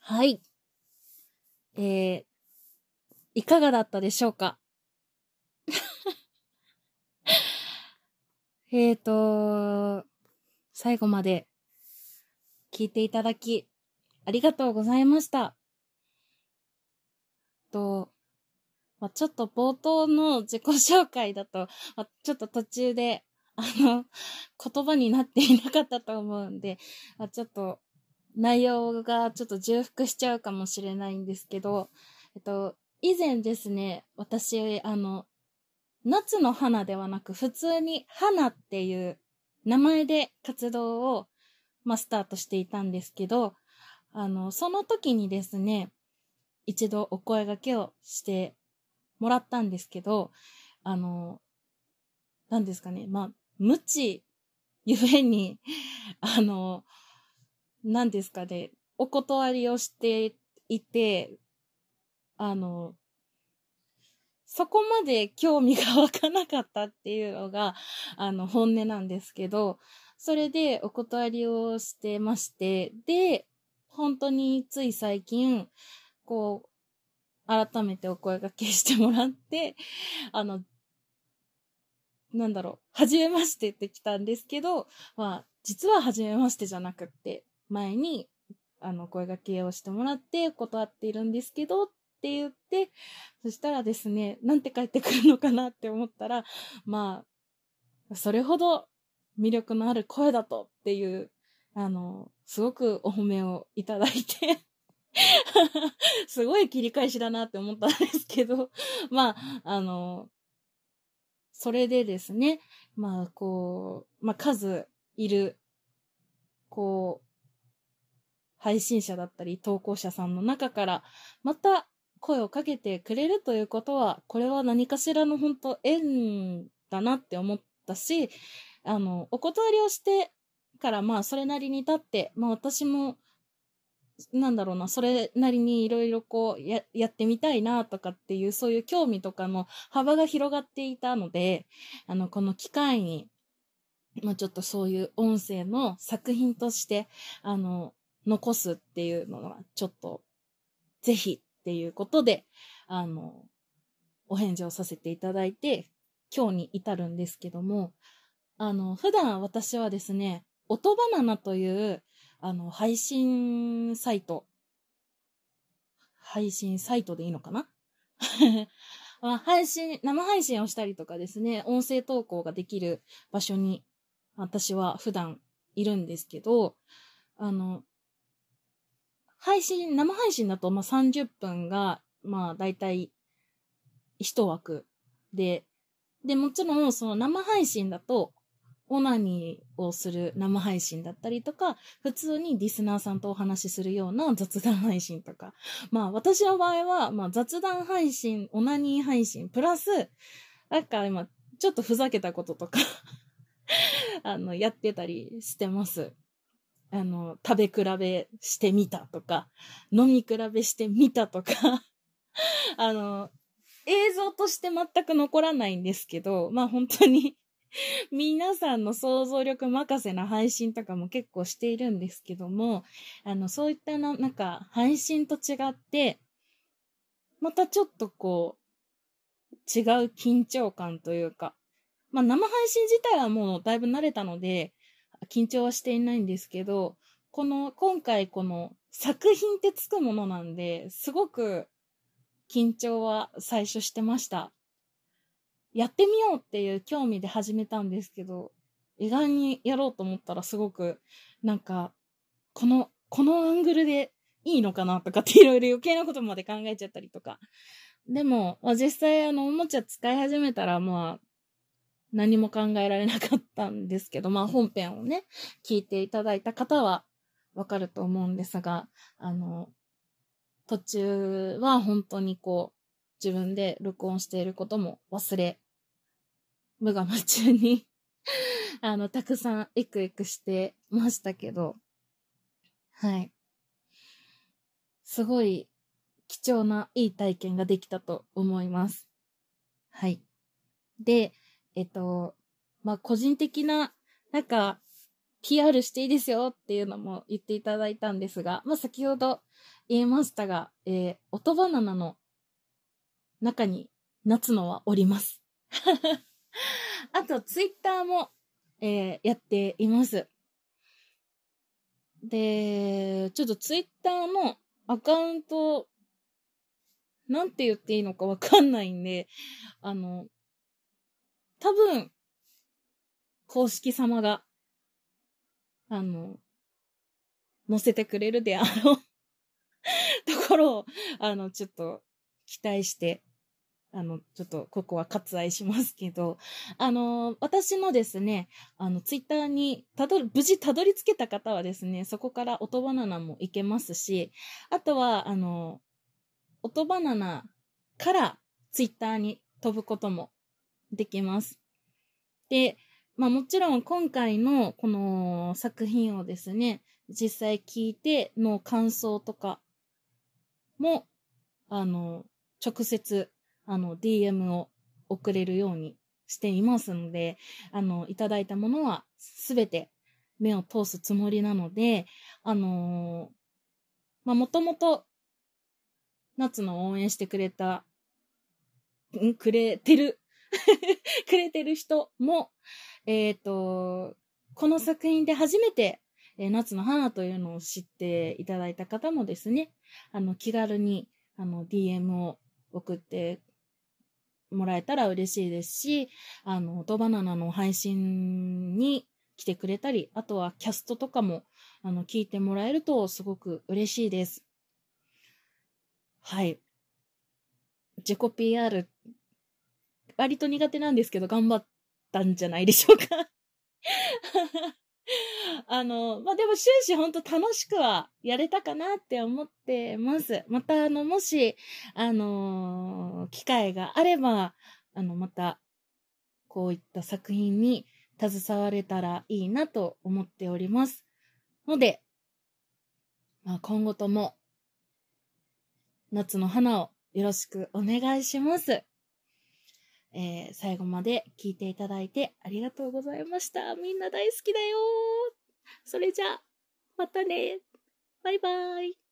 はい。いかがだったでしょうか？最後まで聞いていただき、ありがとうございました。ちょっと冒頭の自己紹介だと、ちょっと途中で、言葉になっていなかったと思うんで、ちょっと内容がちょっと重複しちゃうかもしれないんですけど、以前ですね、私、夏の花ではなく、普通に花っていう名前で活動を、スタートしていたんですけど、その時にですね、一度お声掛けをしてもらったんですけど、何ですかね、無知ゆえに、何ですかね、お断りをしていて、そこまで興味が湧かなかったっていうのが、本音なんですけど、それでお断りをしてまして、で、本当につい最近、改めてお声掛けしてもらって、初めましてって来たんですけど、実は初めましてじゃなくって、前に、声掛けをしてもらって断っているんですけど、って言って、そしたらですね、なんて帰ってくるのかなって思ったら、それほど魅力のある声だとっていう、すごくお褒めをいただいてすごい切り返しだなって思ったんですけど、それでですね、数いる、配信者だったり投稿者さんの中から、また声をかけてくれるということは、これは何かしらの本当縁だなって思ったし、お断りをしてから、それなりに経って、私も、それなりにいろいろやってみたいなとかっていう、そういう興味とかの幅が広がっていたので、この機会に、ちょっとそういう音声の作品として、残すっていうのは、ちょっと、ぜひっていうことで、お返事をさせていただいて、今日に至るんですけども、普段私はですね、音バナナという、配信サイトでいいのかな生配信をしたりとかですね、音声投稿ができる場所に、私は普段いるんですけど、生配信だと30分が、だいたい一枠で、もちろんその生配信だと、オナニーをする生配信だったりとか、普通にリスナーさんとお話しするような雑談配信とか。私の場合は、雑談配信、オナニー配信、プラス、今、ちょっとふざけたこととかやってたりしてます。食べ比べしてみたとか、飲み比べしてみたとか映像として全く残らないんですけど、本当に皆さんの想像力任せな配信とかも結構しているんですけども、そういった配信と違って、またちょっと違う緊張感というか、生配信自体はもうだいぶ慣れたので、緊張はしていないんですけど、今回この作品ってつくものなんで、すごく緊張は最初してました。やってみようっていう興味で始めたんですけど、意外にやろうと思ったらすごく、このアングルでいいのかなとかっていろいろ余計なことまで考えちゃったりとか。でも、実際おもちゃ使い始めたら何も考えられなかったんですけど、本編をね、聞いていただいた方はわかると思うんですが、途中は本当に自分で録音していることも忘れ、無我夢中にたくさんエクエクしてましたけど、はい。すごい貴重ないい体験ができたと思います。はい。で、個人的な、 PR していいですよっていうのも言っていただいたんですが、まあ、先ほど言いましたが、音バナナの中に夏野はおります。あと、ツイッターも、やっています。で、ちょっとツイッターのアカウント、なんて言っていいのかわかんないんで、多分、公式様が、載せてくれるであろうところを、ちょっと期待して、ちょっとここは割愛しますけど、私のですね、ツイッターに無事たどり着けた方はですね、そこから音バナナもいけますし、あとは、音バナナからツイッターに飛ぶこともできます。で、まあもちろん今回のこの作品をですね、実際聞いての感想とかも、直接、DM を送れるようにしていますので、いただいたものはすべて目を通すつもりなので、まあもともと、夏の応援してくれた、くれてる人も、この作品で初めて、夏の花というのを知っていただいた方もですね、気軽に、DM を送ってもらえたら嬉しいですし、音バナナの配信に来てくれたり、あとはキャストとかも、聞いてもらえるとすごく嬉しいです。はい。自己 PR、割と苦手なんですけど、頑張ったんじゃないでしょうか。まあ、でも終始ほんと楽しくはやれたかなって思ってます。またもし、機会があれば、また、こういった作品に携われたらいいなと思っております。ので、まあ、今後とも、夏の花をよろしくお願いします。最後まで聞いていただいてありがとうございました。みんな大好きだよ。それじゃあ、またね。バイバイ。